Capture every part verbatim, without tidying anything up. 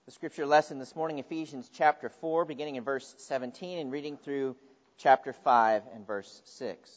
The scripture lesson this morning, Ephesians chapter four, beginning in verse seventeen and reading through chapter five and verse six.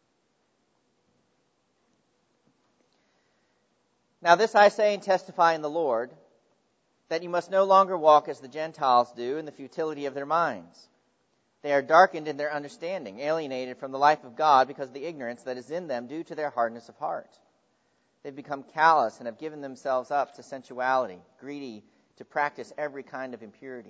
Now this I say and testify in the Lord, that you must no longer walk as the Gentiles do in the futility of their minds. They are darkened in their understanding, alienated from the life of God because of the ignorance that is in them due to their hardness of heart. They've become callous and have given themselves up to sensuality, greedy to practice every kind of impurity.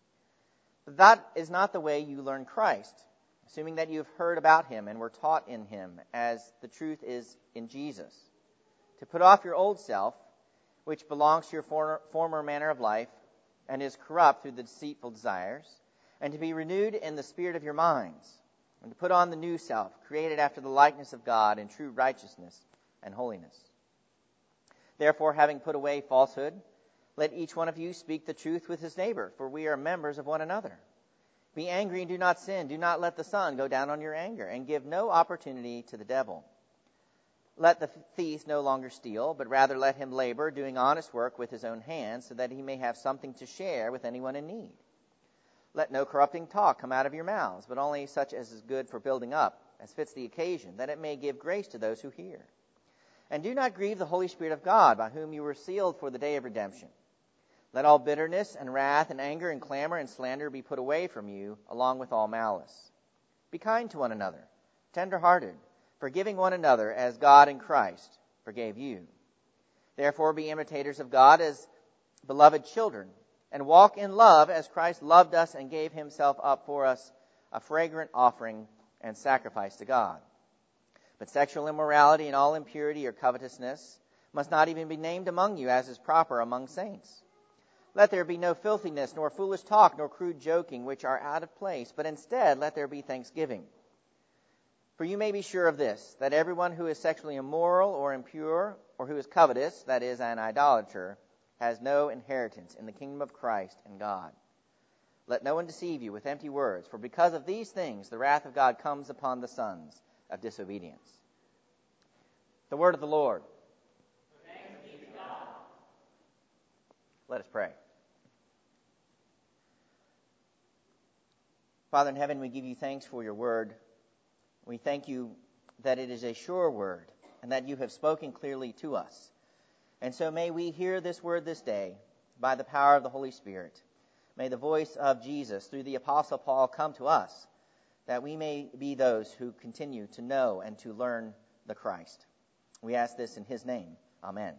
But that is not the way you learn Christ, assuming that you have heard about him and were taught in him, as the truth is in Jesus. To put off your old self, which belongs to your for- former manner of life, and is corrupt through the deceitful desires, and to be renewed in the spirit of your minds, and to put on the new self, created after the likeness of God in true righteousness and holiness. Therefore, having put away falsehood, let each one of you speak the truth with his neighbor, for we are members of one another. Be angry and do not sin. Do not let the sun go down on your anger, and give no opportunity to the devil. Let the thief no longer steal, but rather let him labor, doing honest work with his own hands, so that he may have something to share with anyone in need. Let no corrupting talk come out of your mouths, but only such as is good for building up, as fits the occasion, that it may give grace to those who hear. And do not grieve the Holy Spirit of God, by whom you were sealed for the day of redemption. Let all bitterness and wrath and anger and clamor and slander be put away from you, along with all malice. Be kind to one another, tender-hearted, forgiving one another as God in Christ forgave you. Therefore be imitators of God as beloved children, and walk in love as Christ loved us and gave himself up for us, a fragrant offering and sacrifice to God. But sexual immorality and all impurity or covetousness must not even be named among you, as is proper among saints. Let there be no filthiness, nor foolish talk, nor crude joking, which are out of place, but instead let there be thanksgiving. For you may be sure of this, that everyone who is sexually immoral or impure, or who is covetous, that is, an idolater, has no inheritance in the kingdom of Christ and God. Let no one deceive you with empty words, for because of these things the wrath of God comes upon the sons of disobedience. The word of the Lord. Thanks be to God. Let us pray. Father in heaven, we give you thanks for your word. We thank you that it is a sure word and that you have spoken clearly to us. And so may we hear this word this day by the power of the Holy Spirit. May the voice of Jesus through the Apostle Paul come to us, that we may be those who continue to know and to learn the Christ. We ask this in his name. Amen.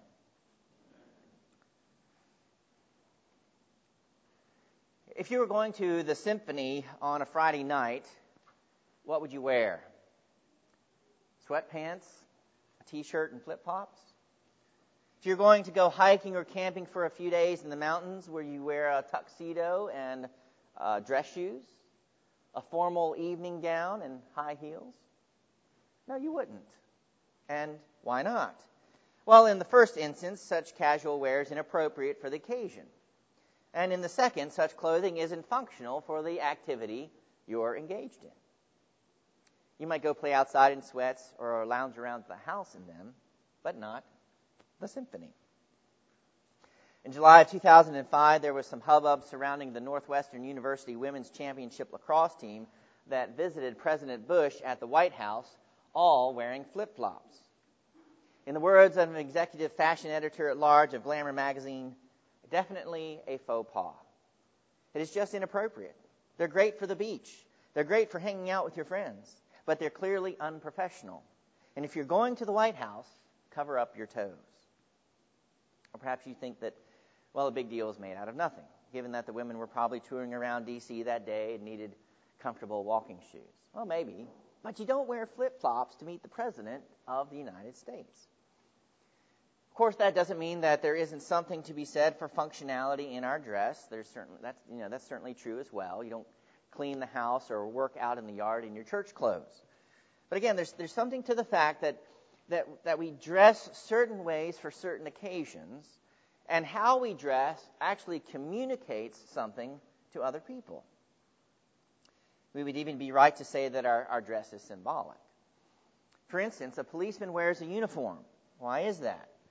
If you were going to the symphony on a Friday night, what would you wear? Sweatpants, a t-shirt, and flip-flops? If you're going to go hiking or camping for a few days in the mountains, where you wear a tuxedo and uh, dress shoes, a formal evening gown and high heels? No, you wouldn't. And why not? Well, in the first instance, such casual wear is inappropriate for the occasion. And in the second, such clothing isn't functional for the activity you're engaged in. You might go play outside in sweats or lounge around the house in them, but not the symphony. In July of two thousand five, there was some hubbub surrounding the Northwestern University Women's Championship lacrosse team that visited President Bush at the White House, all wearing flip-flops. In the words of an executive fashion editor at large of Glamour magazine, definitely a faux pas. It is just inappropriate. They're great for the beach. They're great for hanging out with your friends. But they're clearly unprofessional. And if you're going to the White House, cover up your toes. Or perhaps you think that, well, a big deal is made out of nothing, given that the women were probably touring around D C that day and needed comfortable walking shoes. Well, maybe. But you don't wear flip-flops to meet the President of the United States. Of course, that doesn't mean that there isn't something to be said for functionality in our dress. There's certainly that's you know that's certainly true as well. You don't clean the house or work out in the yard in your church clothes. But again, there's there's something to the fact that that that we dress certain ways for certain occasions, and how we dress actually communicates something to other people. We would even be right to say that our, our dress is symbolic. For instance, a policeman wears a uniform. Why is that?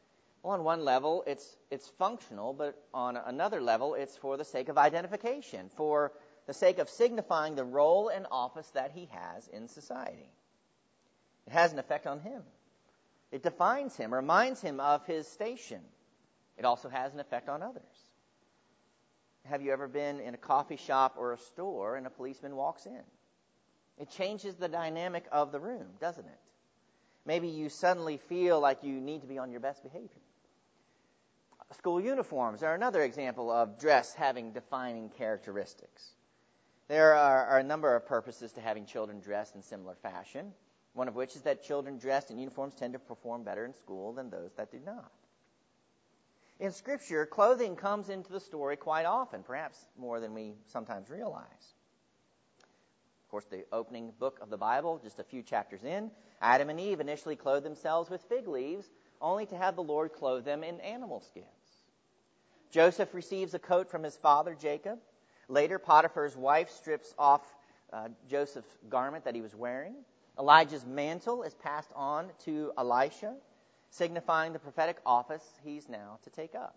Well, on one level, it's it's functional, but on another level, it's for the sake of identification, for the sake of signifying the role and office that he has in society. It has an effect on him. It defines him, reminds him of his station. It also has an effect on others. Have you ever been in a coffee shop or a store and a policeman walks in? It changes the dynamic of the room, doesn't it? Maybe you suddenly feel like you need to be on your best behavior. School uniforms are another example of dress having defining characteristics. There are, are a number of purposes to having children dressed in similar fashion, one of which is that children dressed in uniforms tend to perform better in school than those that do not. In Scripture, clothing comes into the story quite often, perhaps more than we sometimes realize. Of course, the opening book of the Bible, just a few chapters in, Adam and Eve initially clothed themselves with fig leaves, only to have the Lord clothe them in animal skins. Joseph receives a coat from his father, Jacob. Later, Potiphar's wife strips off uh, Joseph's garment that he was wearing. Elijah's mantle is passed on to Elisha, signifying the prophetic office he's now to take up.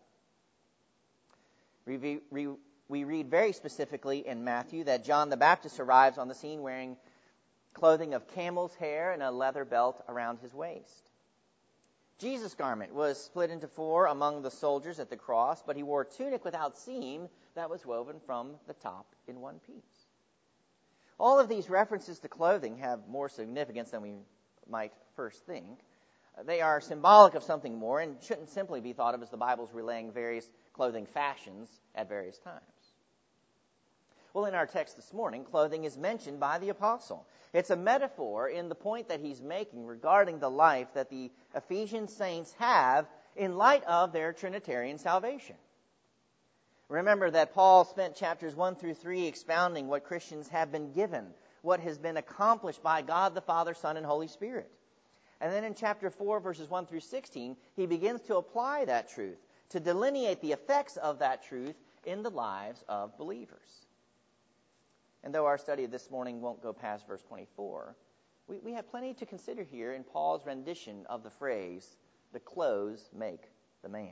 We, we, we read very specifically in Matthew that John the Baptist arrives on the scene wearing clothing of camel's hair and a leather belt around his waist. Jesus' garment was split into four among the soldiers at the cross, but he wore a tunic without seam that was woven from the top in one piece. All of these references to clothing have more significance than we might first think. They are symbolic of something more and shouldn't simply be thought of as the Bible's relaying various clothing fashions at various times. Well, in our text this morning, clothing is mentioned by the apostle. It's a metaphor in the point that he's making regarding the life that the Ephesian saints have in light of their Trinitarian salvation. Remember that Paul spent chapters one through three expounding what Christians have been given, what has been accomplished by God the Father, Son, and Holy Spirit. And then in chapter four, verses one through sixteen, he begins to apply that truth, to delineate the effects of that truth in the lives of believers. And though our study this morning won't go past verse twenty-four, we, we have plenty to consider here in Paul's rendition of the phrase, the clothes make the man.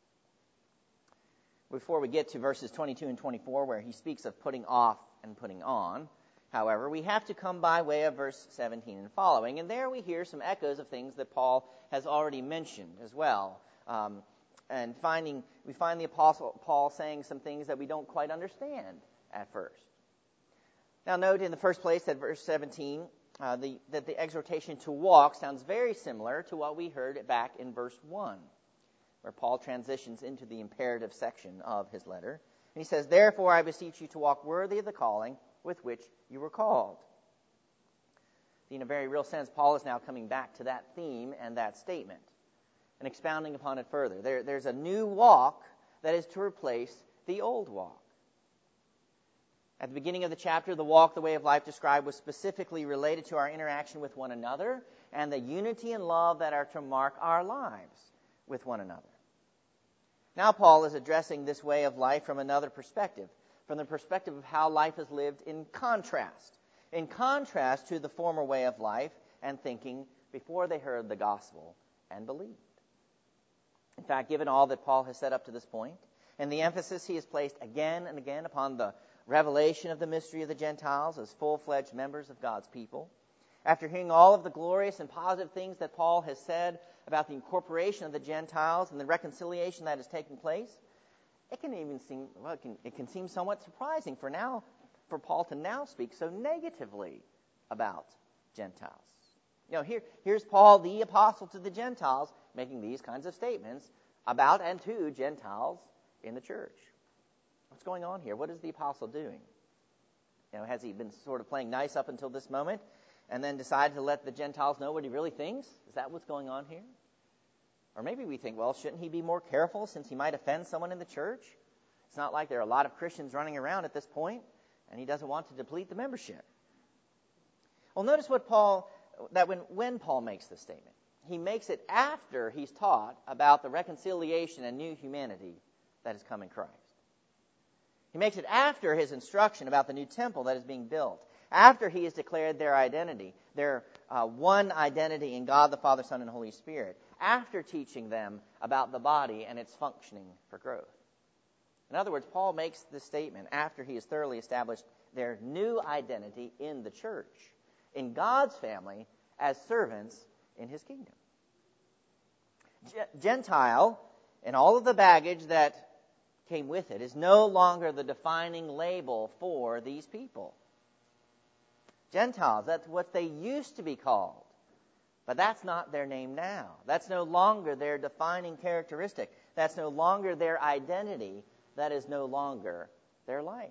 Before we get to verses twenty-two and twenty-four, where he speaks of putting off and putting on, however, we have to come by way of verse seventeen and following. And there we hear some echoes of things that Paul has already mentioned as well. Um, and finding we find the Apostle Paul saying some things that we don't quite understand at first. Now note in the first place that verse seventeen, uh, the, that the exhortation to walk sounds very similar to what we heard back in verse one, where Paul transitions into the imperative section of his letter. And he says, "Therefore I beseech you to walk worthy of the calling with which you were called." In a very real sense, Paul is now coming back to that theme and that statement and expounding upon it further. There, there's a new walk that is to replace the old walk. At the beginning of the chapter, the walk, the way of life described, was specifically related to our interaction with one another and the unity and love that are to mark our lives with one another. Now Paul is addressing this way of life from another perspective, from the perspective of how life is lived in contrast, in contrast to the former way of life and thinking before they heard the gospel and believed. In fact, given all that Paul has said up to this point, and the emphasis he has placed again and again upon the revelation of the mystery of the Gentiles as full-fledged members of God's people, after hearing all of the glorious and positive things that Paul has said about the incorporation of the Gentiles and the reconciliation that has taken place, it can even seem well, it can, it can seem somewhat surprising for now for Paul to now speak so negatively about Gentiles. You know, here here's Paul, the apostle to the Gentiles, making these kinds of statements about and to Gentiles in the church. What's going on here? What is the apostle doing? You know, has he been sort of playing nice up until this moment and then decided to let the Gentiles know what he really thinks? Is that what's going on here? Or maybe we think, well, shouldn't he be more careful since he might offend someone in the church? It's not like there are a lot of Christians running around at this point, and he doesn't want to deplete the membership. Well, notice what Paul, that when, when Paul makes this statement, he makes it after he's taught about the reconciliation and new humanity that has come in Christ. He makes it after his instruction about the new temple that is being built, after he has declared their identity, their uh, one identity in God the Father, Son, and Holy Spirit, after teaching them about the body and its functioning for growth. In other words, Paul makes this statement after he has thoroughly established their new identity in the church, in God's family, as servants in his kingdom. Gentile, and all of the baggage that came with it, is no longer the defining label for these people. Gentiles, that's what they used to be called. But that's not their name now. That's no longer their defining characteristic. That's no longer their identity. That is no longer their life.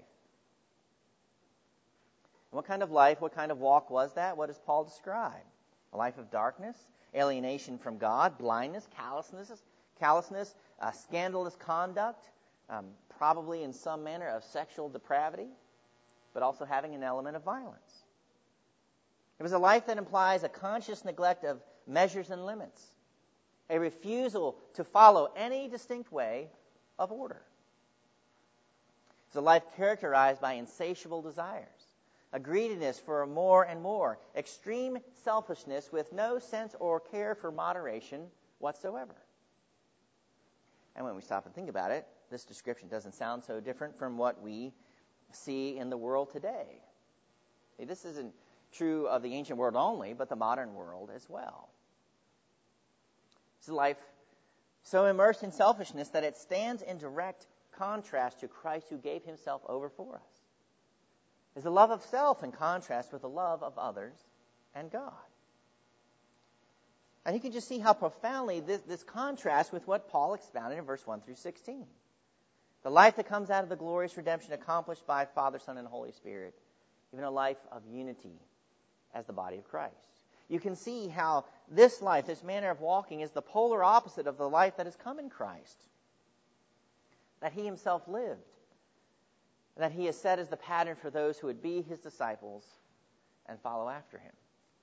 What kind of life, what kind of walk was that? What does Paul describe? A life of darkness, alienation from God, blindness, callousness, callousness, uh, scandalous conduct, um, probably in some manner of sexual depravity, but also having an element of violence. It was a life that implies a conscious neglect of measures and limits, a refusal to follow any distinct way of order. It's a life characterized by insatiable desires, a greediness for more and more, extreme selfishness with no sense or care for moderation whatsoever. And when we stop and think about it, this description doesn't sound so different from what we see in the world today. See, this isn't true of the ancient world only, but the modern world as well. It's a life so immersed in selfishness that it stands in direct contrast to Christ who gave himself over for us. It's the love of self in contrast with the love of others and God. And you can just see how profoundly this, this contrasts with what Paul expounded in verse one through sixteen. The life that comes out of the glorious redemption accomplished by Father, Son, and Holy Spirit. Even a life of unity as the body of Christ. You can see how this life, this manner of walking, is the polar opposite of the life that has come in Christ. That he himself lived. That he has set as the pattern for those who would be his disciples and follow after him.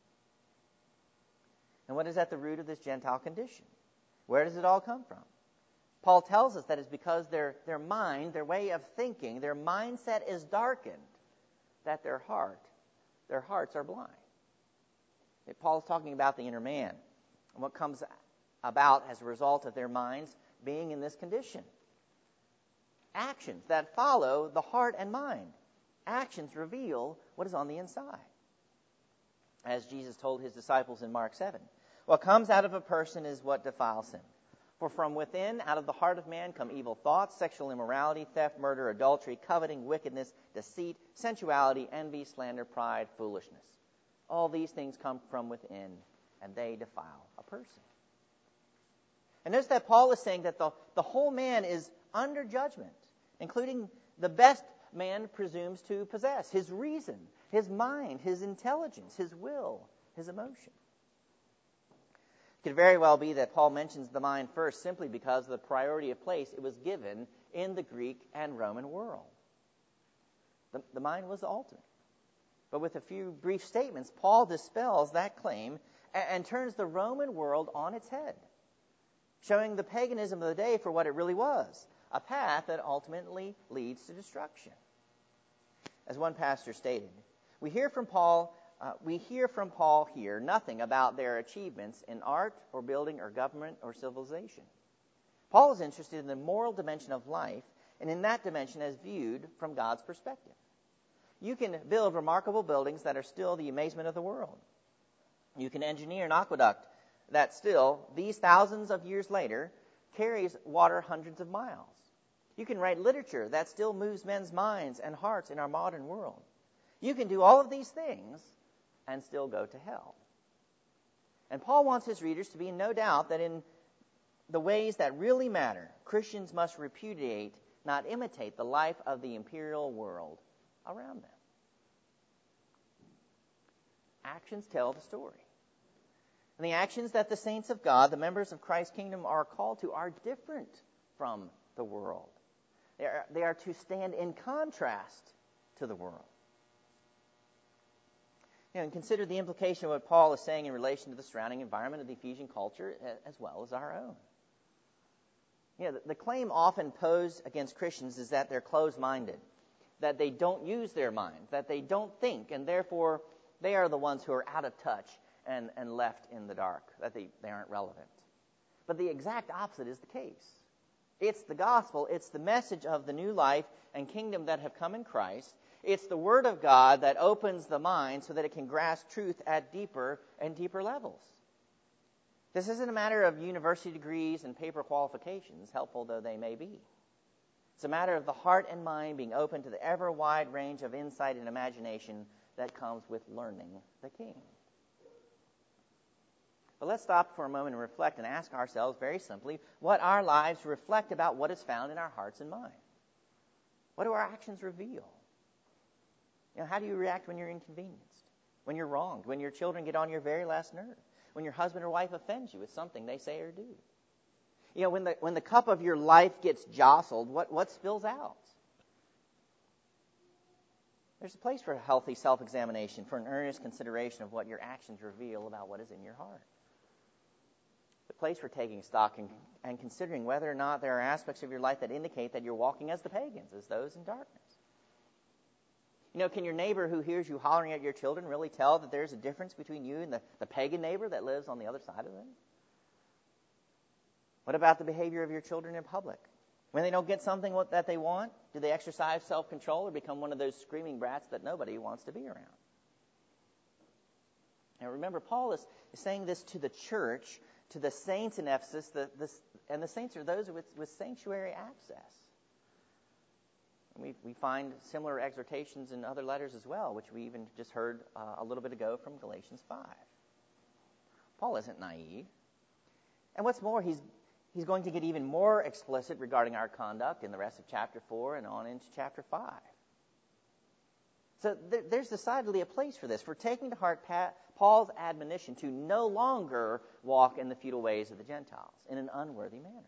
And what is at the root of this Gentile condition? Where does it all come from? Paul tells us that it's because their, their mind, their way of thinking, their mindset is darkened, that their heart, their hearts are blind. Paul's talking about the inner man and what comes about as a result of their minds being in this condition. Actions that follow the heart and mind. Actions reveal what is on the inside. As Jesus told his disciples in Mark seven, what comes out of a person is what defiles him. For from within, out of the heart of man, come evil thoughts, sexual immorality, theft, murder, adultery, coveting, wickedness, deceit, sensuality, envy, slander, pride, foolishness. All these things come from within, and they defile a person. And notice that Paul is saying that the, the whole man is under judgment, including the best man presumes to possess, his reason, his mind, his intelligence, his will, his emotion. It could very well be that Paul mentions the mind first simply because of the priority of place it was given in the Greek and Roman world. The, the mind was the ultimate. But with a few brief statements, Paul dispels that claim and, and turns the Roman world on its head, showing the paganism of the day for what it really was, a path that ultimately leads to destruction. As one pastor stated, we hear from Paul, uh, we hear from Paul here nothing about their achievements in art or building or government or civilization. Paul is interested in the moral dimension of life, and in that dimension as viewed from God's perspective. You can build remarkable buildings that are still the amazement of the world. You can engineer an aqueduct that still, these thousands of years later, carries water hundreds of miles. You can write literature that still moves men's minds and hearts in our modern world. You can do all of these things and still go to hell. And Paul wants his readers to be in no doubt that in the ways that really matter, Christians must repudiate, not imitate, the life of the imperial world around them. Actions tell the story. And the actions that the saints of God, the members of Christ's kingdom, are called to are different from the world. They are, they are to stand in contrast to the world. You know, and consider the implication of what Paul is saying in relation to the surrounding environment of the Ephesian culture as well as our own. You know, the, the claim often posed against Christians is that they're closed-minded, that they don't use their mind, that they don't think, and therefore they are the ones who are out of touch and, and left in the dark, that they, they aren't relevant. But the exact opposite is the case. It's the gospel, it's the message of the new life and kingdom that have come in Christ. It's the Word of God that opens the mind so that it can grasp truth at deeper and deeper levels. This isn't a matter of university degrees and paper qualifications, helpful though they may be. It's a matter of the heart and mind being open to the ever wide range of insight and imagination that comes with learning the King. But let's stop for a moment and reflect and ask ourselves very simply what our lives reflect about what is found in our hearts and minds. What do our actions reveal? You know, how do you react when you're inconvenienced, when you're wronged, when your children get on your very last nerve, when your husband or wife offends you with something they say or do? You know, when the when the cup of your life gets jostled, what, what spills out? There's a place for a healthy self-examination, for an earnest consideration of what your actions reveal about what is in your heart. The place for taking stock and, and considering whether or not there are aspects of your life that indicate that you're walking as the pagans, as those in darkness. You know, can your neighbor who hears you hollering at your children really tell that there's a difference between you and the, the pagan neighbor that lives on the other side of them? What about the behavior of your children in public? When they don't get something that they want, do they exercise self-control or become one of those screaming brats that nobody wants to be around? Now remember, Paul is, is saying this to the church, to the saints in Ephesus, the, the, and the saints are those with, with sanctuary access. And we, we find similar exhortations in other letters as well, which we even just heard uh, a little bit ago from Galatians five. Paul isn't naive. And what's more, he's He's going to get even more explicit regarding our conduct in the rest of chapter four and on into chapter five. So th- there's decidedly a place for this, for taking to heart pa- Paul's admonition to no longer walk in the futile ways of the Gentiles in an unworthy manner.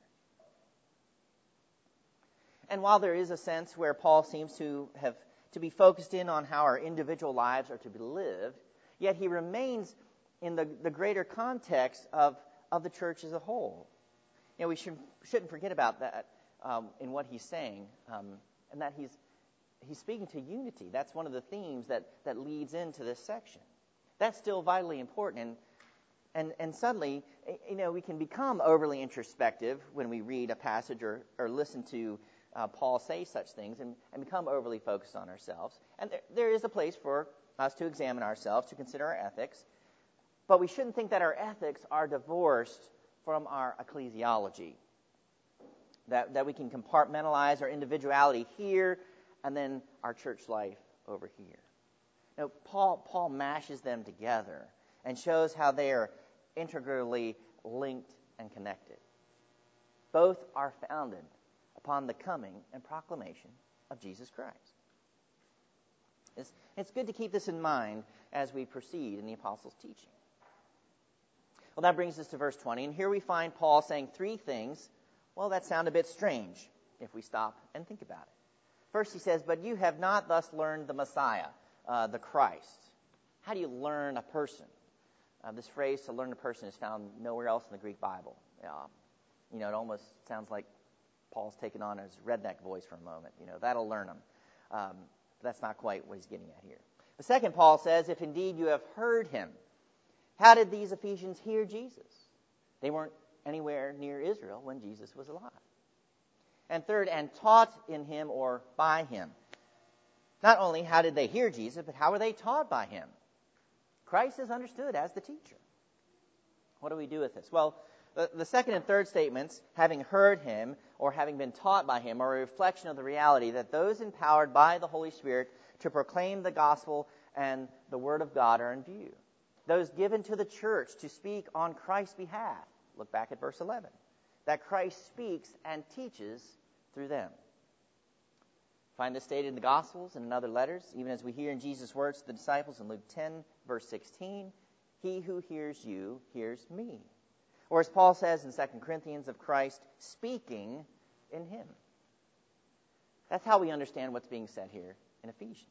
And while there is a sense where Paul seems to have to be focused in on how our individual lives are to be lived, yet he remains in the, the greater context of, of the church as a whole. You know, we should, shouldn't forget about that um, in what he's saying, um, and that he's he's speaking to unity. That's one of the themes that, that leads into this section. That's still vitally important, and and and suddenly, you know, we can become overly introspective when we read a passage or, or listen to uh, Paul say such things, and, and become overly focused on ourselves. And there, there is a place for us to examine ourselves, to consider our ethics, but we shouldn't think that our ethics are divorced from our ecclesiology, that, that we can compartmentalize our individuality here and then our church life over here. Now, Paul, Paul mashes them together and shows how they are integrally linked and connected. Both are founded upon the coming and proclamation of Jesus Christ. It's, it's good to keep this in mind as we proceed in the apostles' teaching. Well, that brings us to verse twenty, and here we find Paul saying three things, well, that sound a bit strange if we stop and think about it. First, he says, but you have not thus learned the Messiah, uh, the Christ. How do you learn a person? Uh, this phrase, to learn a person, is found nowhere else in the Greek Bible. Um, you know, it almost sounds like Paul's taken on his redneck voice for a moment. You know, that'll learn him. Um, that's not quite what he's getting at here. The second, Paul says, if indeed you have heard him. How did these Ephesians hear Jesus? They weren't anywhere near Israel when Jesus was alive. And third, and taught in him or by him. Not only how did they hear Jesus, but how were they taught by him? Christ is understood as the teacher. What do we do with this? Well, the, the second and third statements, having heard him or having been taught by him, are a reflection of the reality that those empowered by the Holy Spirit to proclaim the gospel and the word of God are in view. Those given to the church to speak on Christ's behalf. Look back at verse eleven. That Christ speaks and teaches through them. Find this stated in the Gospels and in other letters, even as we hear in Jesus' words to the disciples in Luke ten, verse sixteen, he who hears you hears me. Or as Paul says in Second Corinthians, of Christ speaking in him. That's how we understand what's being said here in Ephesians.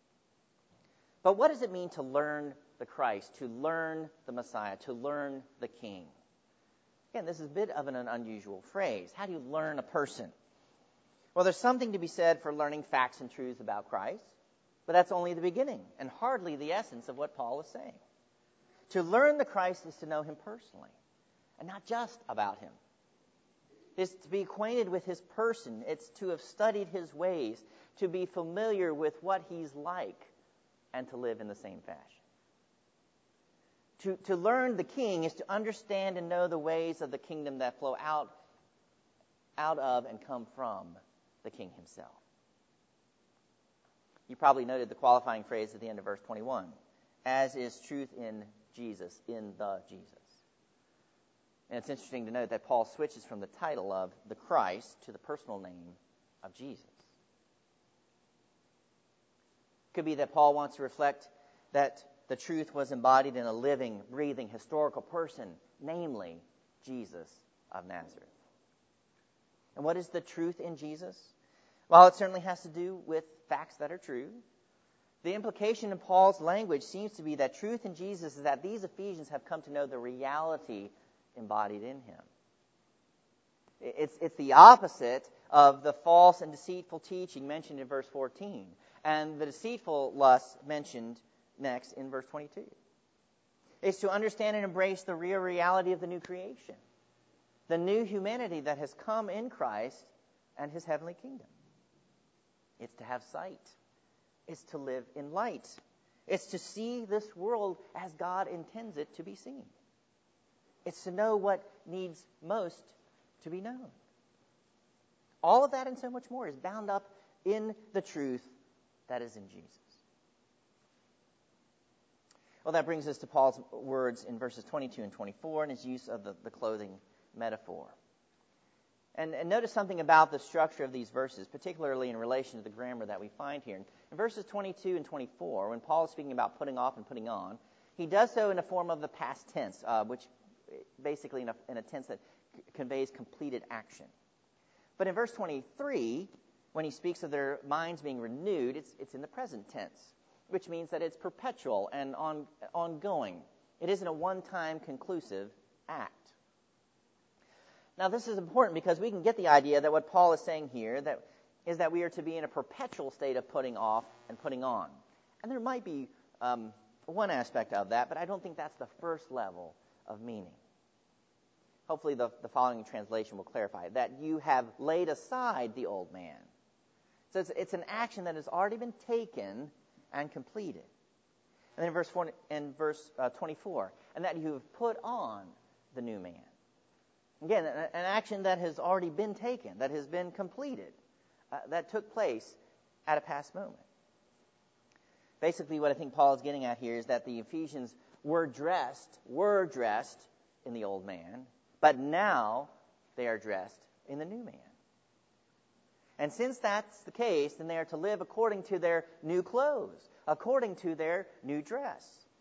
But what does it mean to learn the Christ, to learn the Messiah, to learn the King? Again, this is a bit of an unusual phrase. How do you learn a person? Well, there's something to be said for learning facts and truths about Christ, but that's only the beginning and hardly the essence of what Paul is saying. To learn the Christ is to know him personally, and not just about him. It's to be acquainted with his person. It's to have studied his ways, to be familiar with what he's like, and to live in the same fashion. To, to learn the King is to understand and know the ways of the kingdom that flow out, out of and come from the King himself. You probably noted the qualifying phrase at the end of verse twenty-one, as is truth in Jesus, in the Jesus. And it's interesting to note that Paul switches from the title of the Christ to the personal name of Jesus. It could be that Paul wants to reflect that the truth was embodied in a living, breathing, historical person, namely Jesus of Nazareth. And what is the truth in Jesus? Well, it certainly has to do with facts that are true. The implication in Paul's language seems to be that truth in Jesus is that these Ephesians have come to know the reality embodied in him. It's, it's the opposite of the false and deceitful teaching mentioned in verse fourteen, and the deceitful lust mentioned next in verse twenty-two. It's to understand and embrace the real reality of the new creation, the new humanity that has come in Christ and his heavenly kingdom. It's to have sight. It's to live in light. It's to see this world as God intends it to be seen. It's to know what needs most to be known. All of that and so much more is bound up in the truth that is in Jesus. Well, that brings us to Paul's words in verses twenty-two and twenty-four and his use of the, the clothing metaphor. And, and notice something about the structure of these verses, particularly in relation to the grammar that we find here. In verses twenty-two and twenty-four, when Paul is speaking about putting off and putting on, he does so in a form of the past tense, uh, which basically in a, in a tense that c- conveys completed action. But in verse twenty-three, when he speaks of their minds being renewed, it's, it's in the present tense, which means that it's perpetual and on, ongoing. It isn't a one-time conclusive act. Now, this is important because we can get the idea that what Paul is saying here that is that we are to be in a perpetual state of putting off and putting on. And there might be um, one aspect of that, but I don't think that's the first level of meaning. Hopefully the, the following translation will clarify that you have laid aside the old man. So it's, it's an action that has already been taken and completed. And then in verse, four, in verse uh, twenty-four, and that you have put on the new man. Again, an, an action that has already been taken, that has been completed, uh, that took place at a past moment. Basically, what I think Paul is getting at here is that the Ephesians were dressed, were dressed in the old man, but now they are dressed in the new man. And since that's the case, then they are to live according to their new clothes, according to their new dress.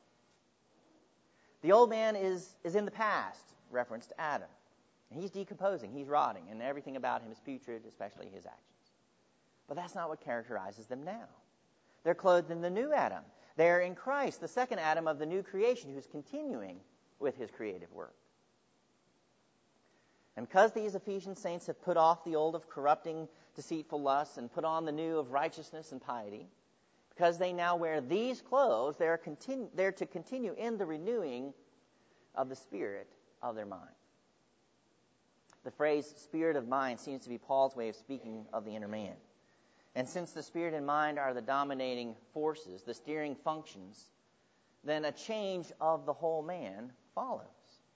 The old man is, is in the past, reference to Adam. And he's decomposing, he's rotting, and everything about him is putrid, especially his actions. But that's not what characterizes them now. They're clothed in the new Adam. They're in Christ, the second Adam of the new creation, who's continuing with his creative work. And because these Ephesian saints have put off the old of corrupting, deceitful lusts and put on the new of righteousness and piety, because they now wear these clothes, they're, continu- they're to continue in the renewing of the spirit of their mind. The phrase spirit of mind seems to be Paul's way of speaking of the inner man. And since the spirit and mind are the dominating forces, the steering functions, then a change of the whole man follows.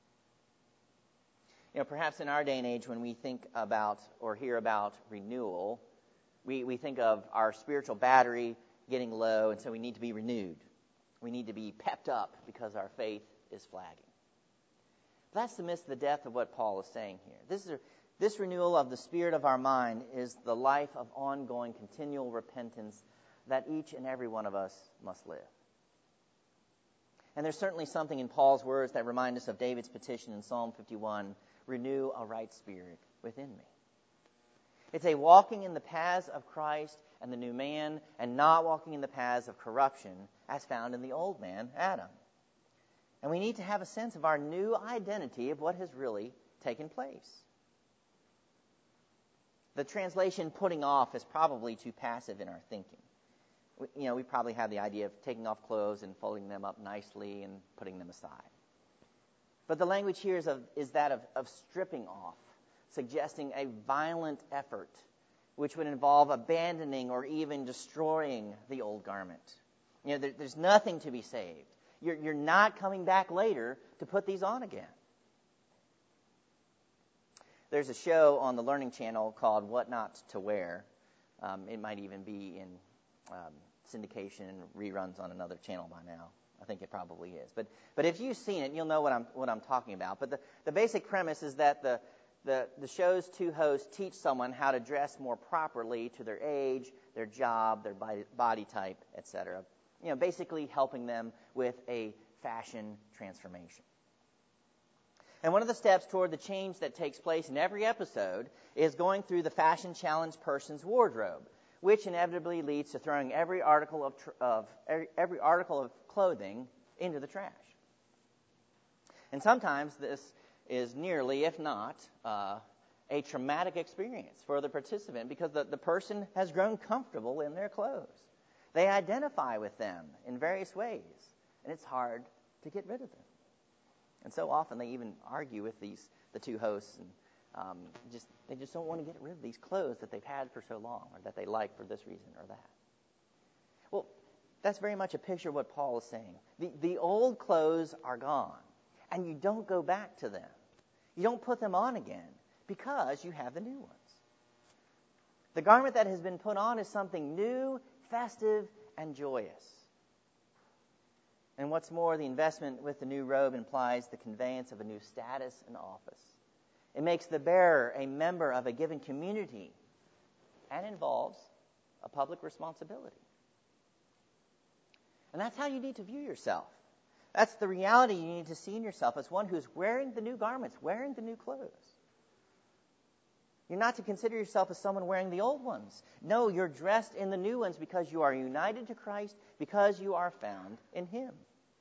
You know, perhaps in our day and age when we think about or hear about renewal, we, we think of our spiritual battery getting low, and so we need to be renewed. We need to be pepped up because our faith is flagging. That's the midst of the depth of what Paul is saying here. This is a, this renewal of the spirit of our mind is the life of ongoing, continual repentance that each and every one of us must live. And there's certainly something in Paul's words that remind us of David's petition in Psalm fifty-one, renew a right spirit within me. It's a walking in the paths of Christ and the new man, and not walking in the paths of corruption as found in the old man, Adam. And we need to have a sense of our new identity of what has really taken place. The translation putting off is probably too passive in our thinking. We, you know, we probably have the idea of taking off clothes and folding them up nicely and putting them aside. But the language here is, of, is that of, of stripping off, suggesting a violent effort which would involve abandoning or even destroying the old garment. You know, there, there's nothing to be saved. You're, you're not coming back later to put these on again. There's a show on the Learning Channel called What Not to Wear. Um, it might even be in um, syndication and reruns on another channel by now. I think it probably is. But but if you've seen it, you'll know what I'm what I'm talking about. But the, the basic premise is that the, the, the show's two hosts teach someone how to dress more properly to their age, their job, their body, body type, et cetera. You know, basically helping them with a fashion transformation. And one of the steps toward the change that takes place in every episode is going through the fashion challenge person's wardrobe, which inevitably leads to throwing every article of, tr- of every, every article of clothing into the trash. And sometimes this is nearly, if not, uh, a traumatic experience for the participant because the, the person has grown comfortable in their clothes. They identify with them in various ways, and it's hard to get rid of them. And so often they even argue with these the two hosts, and um, just they just don't want to get rid of these clothes that they've had for so long, or that they like for this reason or that. Well, that's very much a picture of what Paul is saying. The the old clothes are gone, and you don't go back to them. You don't put them on again because you have the new ones. The garment that has been put on is something new, festive, and joyous. And what's more, the investment with the new robe implies the conveyance of a new status and office. It makes the bearer a member of a given community and involves a public responsibility. And that's how you need to view yourself. That's the reality you need to see in yourself as one who's wearing the new garments, wearing the new clothes. You're not to consider yourself as someone wearing the old ones. No, you're dressed in the new ones because you are united to Christ, because you are found in Him.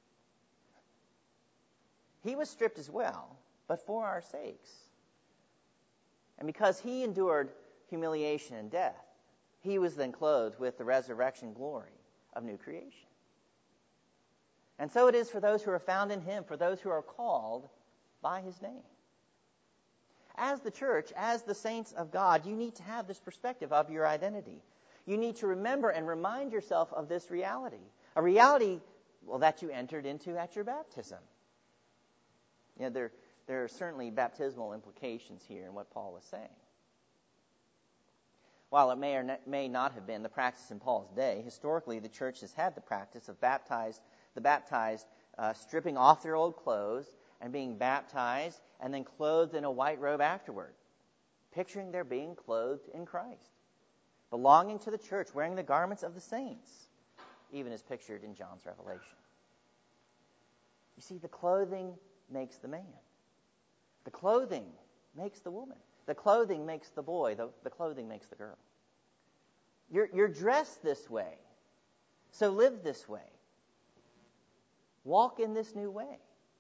He was stripped as well, but for our sakes. And because He endured humiliation and death, He was then clothed with the resurrection glory of new creation. And so it is for those who are found in Him, for those who are called by His name. As the church, as the saints of God, you need to have this perspective of your identity. You need to remember and remind yourself of this reality. A reality, well, that you entered into at your baptism. You know, there, there are certainly baptismal implications here in what Paul is saying. While it may or may not have been the practice in Paul's day, historically the church has had the practice of baptized, the baptized uh, stripping off their old clothes and being baptized and then clothed in a white robe afterward, picturing their being clothed in Christ, belonging to the church, wearing the garments of the saints, even as pictured in John's Revelation. You see, the clothing makes the man. The clothing makes the woman. The clothing makes the boy. The, the clothing makes the girl. You're, you're dressed this way, so live this way. Walk in this new way.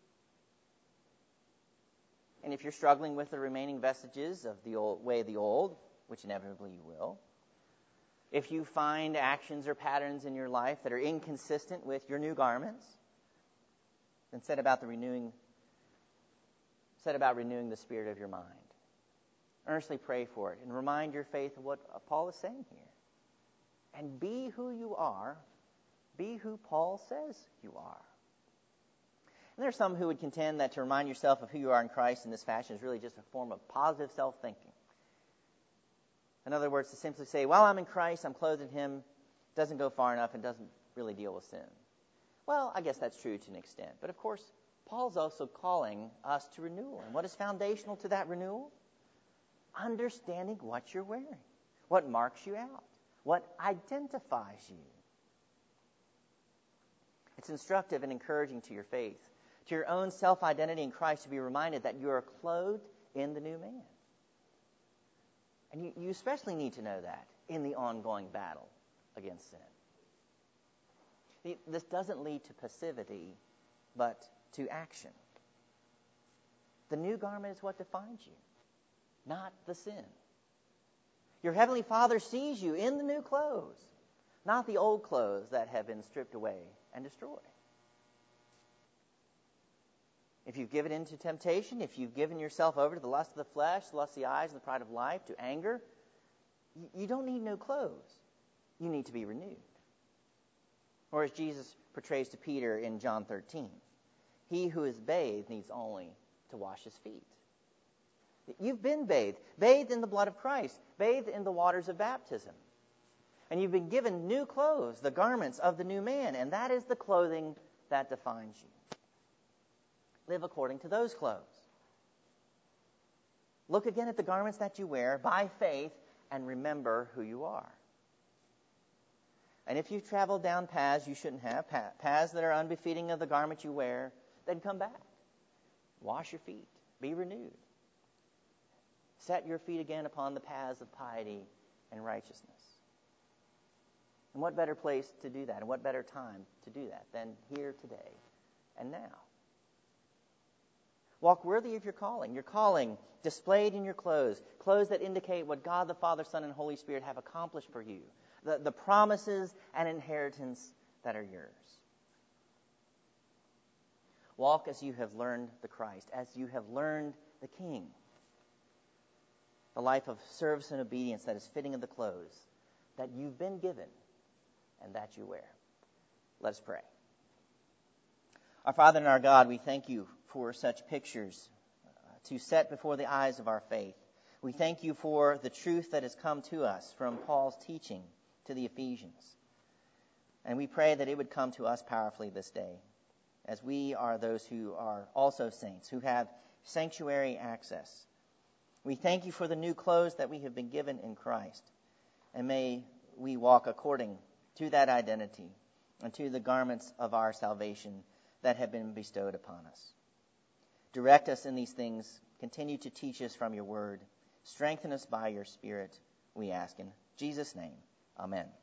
And if you're struggling with the remaining vestiges of the old way of the old, which inevitably you will, if you find actions or patterns in your life that are inconsistent with your new garments, then set about the renewing, set about renewing the spirit of your mind. Earnestly pray for it and remind your faith of what Paul is saying here. And be who you are. Be who Paul says you are. And there are some who would contend that to remind yourself of who you are in Christ in this fashion is really just a form of positive self-thinking. In other words, to simply say, while I'm in Christ, I'm clothed in Him, doesn't go far enough and doesn't really deal with sin. Well, I guess that's true to an extent. But of course, Paul's also calling us to renewal. And what is foundational to that renewal? Understanding what you're wearing, what marks you out, what identifies you. It's instructive and encouraging to your faith, to your own self-identity in Christ, to be reminded that you are clothed in the new man. And you, you especially need to know that in the ongoing battle against sin. This doesn't lead to passivity, but to action. The new garment is what defines you, not the sin. Your heavenly Father sees you in the new clothes, not the old clothes that have been stripped away and destroyed. If you've given in to temptation, if you've given yourself over to the lust of the flesh, the lust of the eyes, and the pride of life, to anger, you don't need new clothes. You need to be renewed. Or as Jesus portrays to Peter in John thirteen, he who is bathed needs only to wash his feet. You've been bathed, bathed in the blood of Christ, bathed in the waters of baptism. And you've been given new clothes, the garments of the new man, and that is the clothing that defines you. Live according to those clothes. Look again at the garments that you wear by faith and remember who you are. And if you've traveled down paths you shouldn't have, paths that are unbefitting of the garment you wear, then come back. Wash your feet. Be renewed. Set your feet again upon the paths of piety and righteousness. And what better place to do that, and what better time to do that than here today and now? Walk worthy of your calling. Your calling displayed in your clothes, clothes that indicate what God the Father, Son, and Holy Spirit have accomplished for you, the, the promises and inheritance that are yours. Walk as you have learned the Christ, as you have learned the King. The life of service and obedience that is fitting of the clothes that you've been given and that you wear. Let us pray. Our Father and our God, we thank you for such pictures uh, to set before the eyes of our faith. We thank you for the truth that has come to us from Paul's teaching to the Ephesians. And we pray that it would come to us powerfully this day, as we are those who are also saints, who have sanctuary access. We thank you for the new clothes that we have been given in Christ. And may we walk according to that identity and to the garments of our salvation that have been bestowed upon us. Direct us in these things. Continue to teach us from your word. Strengthen us by your Spirit, we ask in Jesus' name. Amen.